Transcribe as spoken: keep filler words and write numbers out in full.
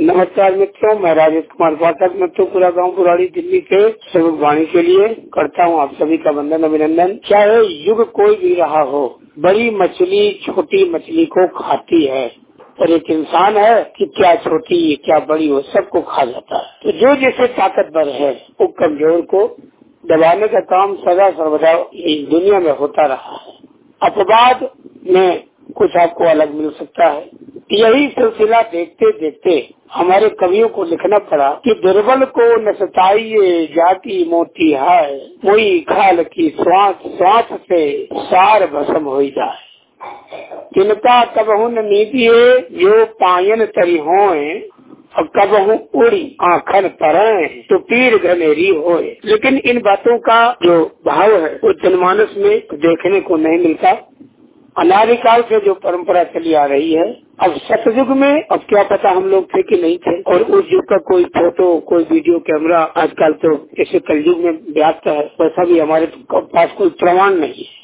नमस्कार मित्रों, मैं राजेश कुमार पाठक मित्रों गांव पुराड़ी दिल्ली के सेवक वाणी के लिए करता हूं आप सभी का वंदन अभिनंदन। चाहे युग कोई भी रहा हो, बड़ी मछली छोटी मछली को खाती है, पर एक इंसान है कि क्या छोटी क्या बड़ी हो सबको खा जाता है। तो जो जैसे ताकतवर है वो कमजोर को दबाने का काम सदा सर्वदा इस दुनिया में होता रहा है। अपवाद में कुछ आपको अलग मिल सकता है। यही सिलसिला देखते देखते हमारे कवियों को लिखना पड़ा कि दुर्बल को न सताइए जाति मोती है, मोई खाल की श्वास श्वास से सार भस्म हो जाए। जिनका कबहू न नीतिए जो पायन तरी होए, और कबहू उड़ी आखन तरे तो पीर घनेरी होए। लेकिन इन बातों का जो भाव है वो जनमानस में देखने को नहीं मिलता। अनादिकाल से जो परंपरा चली आ रही है, अब सतयुग में अब क्या पता हम लोग थे कि नहीं थे, और उस युग का कोई फोटो कोई वीडियो कैमरा आजकल तो जैसे कलयुग में व्यस्त है वैसा भी हमारे पास कोई प्रमाण नहीं है।